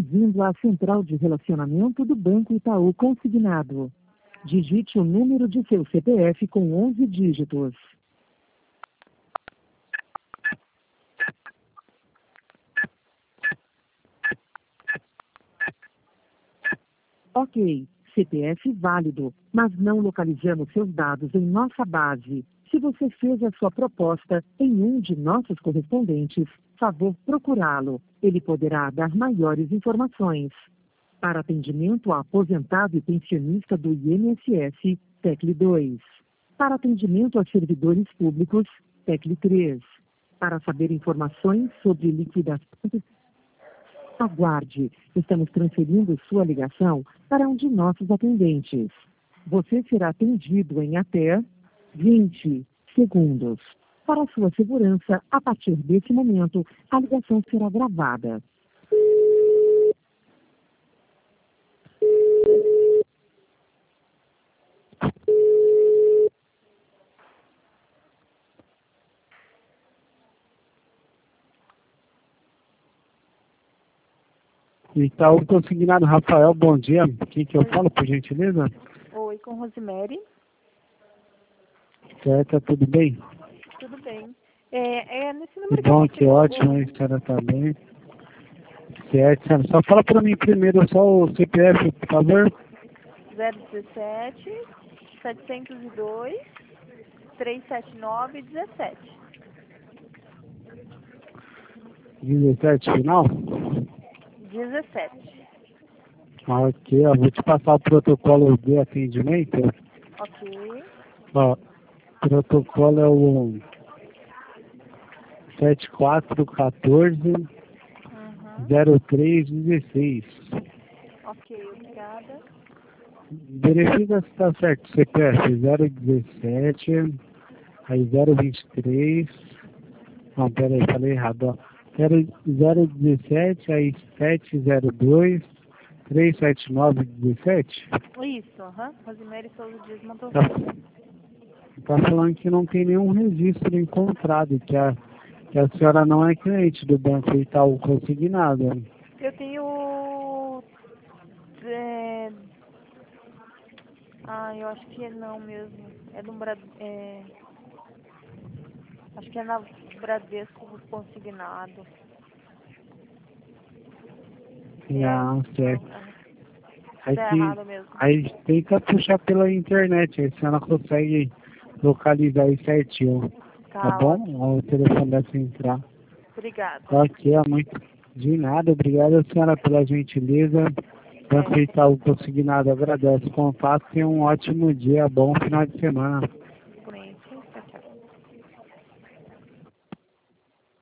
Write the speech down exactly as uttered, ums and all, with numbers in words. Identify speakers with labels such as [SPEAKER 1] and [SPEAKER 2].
[SPEAKER 1] Bem-vindo à Central de Relacionamento do Banco Itaú Consignado. Digite o número de seu C P F com onze dígitos. Ok, C P F válido, mas não localizamos seus dados em nossa base. Se você fez a sua proposta em um de nossos correspondentes, favor procurá-lo. Ele poderá dar maiores informações. Para atendimento a aposentado e pensionista do I N S S, TECLE dois. Para atendimento a servidores públicos, TECLE três. Para saber informações sobre liquidação, aguarde. Estamos transferindo sua ligação para um de nossos atendentes. Você será atendido em até vinte segundos. Para sua segurança, a partir desse momento, a ligação será gravada.
[SPEAKER 2] Itaú Consignado, Rafael, bom dia. Quem que eu falo, por gentileza?
[SPEAKER 3] Oi, com Rosemary.
[SPEAKER 2] Certo, tudo bem?
[SPEAKER 3] Tudo bem. É, é nesse
[SPEAKER 2] Que
[SPEAKER 3] número
[SPEAKER 2] bom,
[SPEAKER 3] que
[SPEAKER 2] que ótimo, a senhora está bem. Certo, senhora. Só fala para mim primeiro só o C P F, por favor.
[SPEAKER 3] zero dezessete, setecentos e dois, trezentos e setenta e nove, dezessete.
[SPEAKER 2] dezessete final?
[SPEAKER 3] dezessete.
[SPEAKER 2] Ok, ó, vou te passar o protocolo de atendimento.
[SPEAKER 3] Ok.
[SPEAKER 2] Ó, o protocolo é o sete quatro um quatro,
[SPEAKER 3] Uhum.
[SPEAKER 2] zero três dezesseis.
[SPEAKER 3] Ok, obrigada.
[SPEAKER 2] Verifica se está certo. C P F zero dezessete, aí zero vinte e três. Não, peraí, falei errado, ó. zero dezessete, aí sete zero dois, trezentos e setenta e nove, dezessete.
[SPEAKER 3] Isso, aham. Rosemary Souza Dias Montoya.
[SPEAKER 2] Tá, tá falando que não tem nenhum registro encontrado, que a, que a senhora não é cliente do Banco Itaú Consignado.
[SPEAKER 3] Eu tenho... É... Ah, eu acho que é não mesmo. É do Brad... É... Acho que é na Bradesco Consignado.
[SPEAKER 2] Não, certo. Aí,
[SPEAKER 3] Tá
[SPEAKER 2] que,
[SPEAKER 3] errado mesmo.
[SPEAKER 2] aí tenta puxar pela internet, aí a senhora consegue localizar aí certinho.
[SPEAKER 3] Tá,
[SPEAKER 2] Tá bom?
[SPEAKER 3] ótimo.
[SPEAKER 2] O telefone da central.
[SPEAKER 3] Obrigada.
[SPEAKER 2] Ok, é muito. De nada, obrigado, senhora, pela gentileza. Banco
[SPEAKER 3] É.
[SPEAKER 2] Itaú Consignado agradece o contato e um ótimo dia, bom final de semana.